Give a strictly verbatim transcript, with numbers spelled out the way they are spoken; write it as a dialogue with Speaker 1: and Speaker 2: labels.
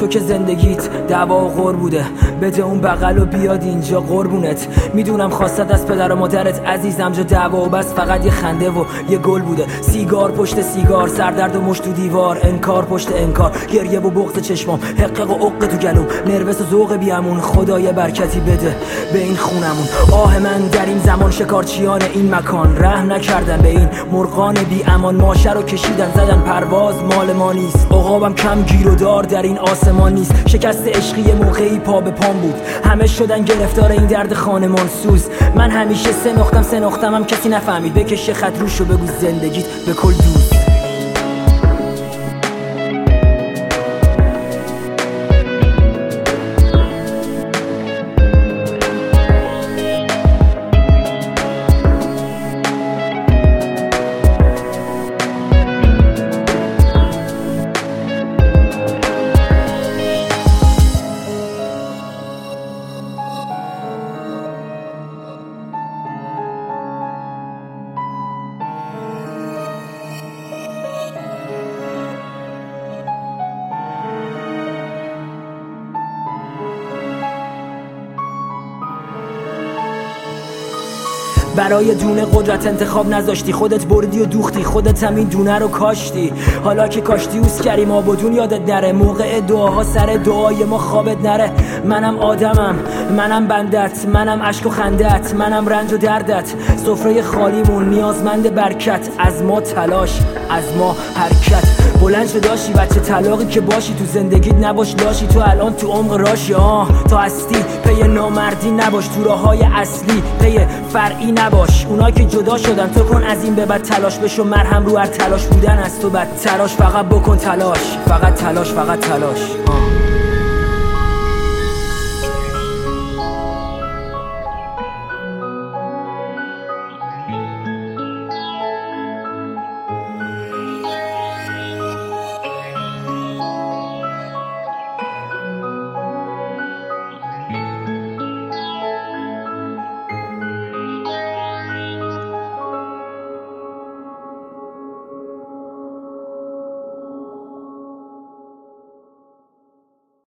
Speaker 1: تو که زندگیت دعوا و غر بوده، بده اون بغل و بیاد اینجا قربونت. میدونم خواستت از پدر و مادرت عزیزم جا دعوا و بس فقط یه خنده و یه گل بوده. سیگار پشت سیگار، سردرد و مشت و دیوار، انکار پشت انکار، گریه و بغض چشمام، حقق و عقد تو گلوم، نروس و ذوق بیامون. خدای برکتی بده به این خونمون. آه من در این زمان شکارچیان این مکان رحم نکردن به این مرغان بی امان. ماشه رو کشیدن زدن پرواز مال ما نیست. عقابم کم گیر و دار در این آسمان نیست. شکست عشقی موقعی پا به پام بود، همه شدن گرفتار این درد خانمان سوز. من همیشه سه نختم سه نختم هم کسی نفهمید. بکش خط روش و بگو زندگیت به کل دوست. برای دونه قدرت انتخاب نذاشتی، خودت بردی و دوختی، خودت هم این دونه رو کاشتی. حالا که کاشتی اوس کریم آبادون یادت نره، موقع دعاها سر دعای ما خوابت نره. منم آدمم، منم بندت، منم عشق و خندت، منم رنج و دردت. سفره خالیمون نیازمند برکت، از ما تلاش از ما حرکت. بلند شو داشتی بچه طلاقی که باشی، تو زندگیت نباش لاشی. تو الان تو عمق راشی، آه تا هستی پی نامردی نباش. تو راههای اصلی پی فرعی نباش. اونا که جدا شدن تو کن از این به بعد تلاش. بشو مرهم رو هر تلاش بودن از تو بد تراش. فقط بکن تلاش، فقط تلاش، فقط تلاش. آه